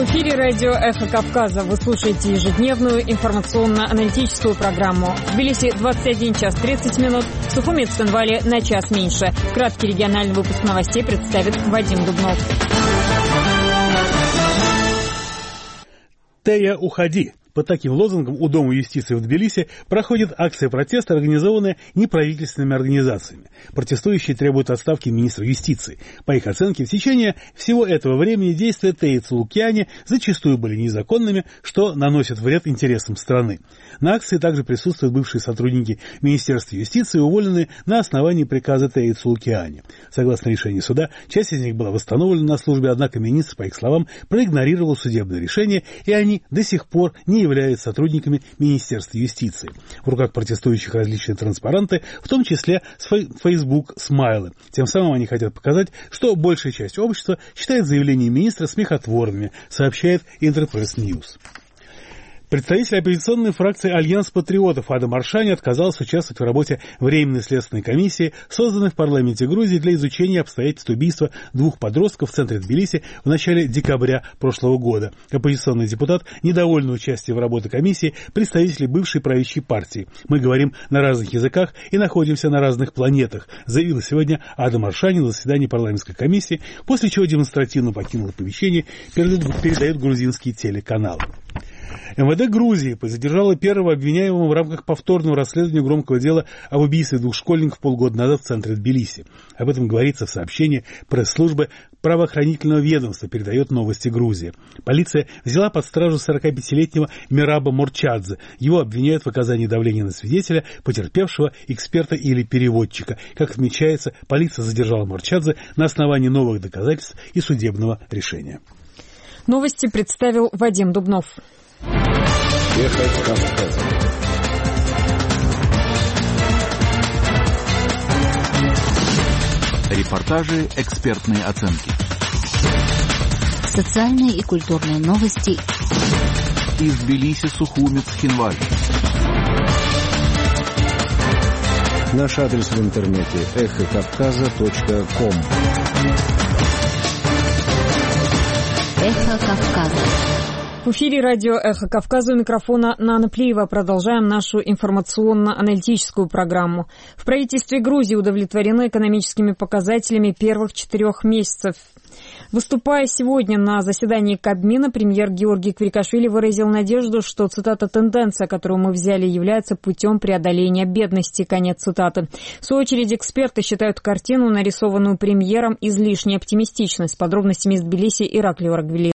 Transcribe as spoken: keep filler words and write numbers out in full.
В эфире радио «Эхо Кавказа». Вы слушаете ежедневную информационно-аналитическую программу. В Тбилиси двадцать один час тридцать минут, в Сухуми и Цхинвале на час меньше. Краткий региональный выпуск новостей представит Вадим Дубнов. «Тея, уходи!» Под таким лозунгом у Дома юстиции в Тбилиси проходит акция протеста, организованная неправительственными организациями. Протестующие требуют отставки министра юстиции. По их оценке, в течение всего этого времени действия Теи Цулукиани зачастую были незаконными, что наносит вред интересам страны. На акции также присутствуют бывшие сотрудники Министерства юстиции, уволенные на основании приказа Теи Цулукиани. Согласно решению суда, часть из них была восстановлена на службе, однако министр, по их словам, проигнорировал судебное решение, и они до сих пор не являются сотрудниками Министерства юстиции. В руках протестующих различные транспаранты, в том числе с Facebook смайлы. Тем самым они хотят показать, что большая часть общества считает заявления министра смехотворными, сообщает Интерпресс Ньюс. Представитель оппозиционной фракции «Альянс патриотов» Адам Аршани отказался участвовать в работе Временной следственной комиссии, созданной в парламенте Грузии для изучения обстоятельств убийства двух подростков в центре Тбилиси в начале декабря прошлого года. Оппозиционный депутат недовольный участием в работе комиссии представителей бывшей правящей партии. «Мы говорим на разных языках и находимся на разных планетах», заявил сегодня Адам Аршани на заседании парламентской комиссии, после чего демонстративно покинул помещение, передают грузинские телеканалы. эм вэ дэ Грузии задержала первого обвиняемого в рамках повторного расследования громкого дела об убийстве двух школьников полгода назад в центре Тбилиси. Об этом говорится в сообщении пресс-службы правоохранительного ведомства, передает Новости Грузии. Полиция взяла под стражу сорокапятилетнего Мираба Морчадзе. Его обвиняют в оказании давления на свидетеля, потерпевшего, эксперта или переводчика. Как отмечается, полиция задержала Морчадзе на основании новых доказательств и судебного решения. Новости представил Вадим Дубнов. Эхо Кавказа. Репортажи, экспертные оценки. Социальные и культурные новости. Из Тбилиси, Сухуми, Цхинваль. Наш адрес в интернете эхо кавказа точка ком. Эхо Кавказа. В эфире радио «Эхо Кавказа», у микрофона Нана Плиева. Продолжаем нашу информационно-аналитическую программу. В правительстве Грузии удовлетворены экономическими показателями первых четырех месяцев. Выступая сегодня на заседании Кабмина, премьер Георгий Квикашвили выразил надежду, что, цитата, «тенденция, которую мы взяли, является путем преодоления бедности», конец цитаты. В свою очередь, эксперты считают картину, нарисованную премьером, излишне оптимистичной. С подробностями из Тбилиси Ираклий Оргвели.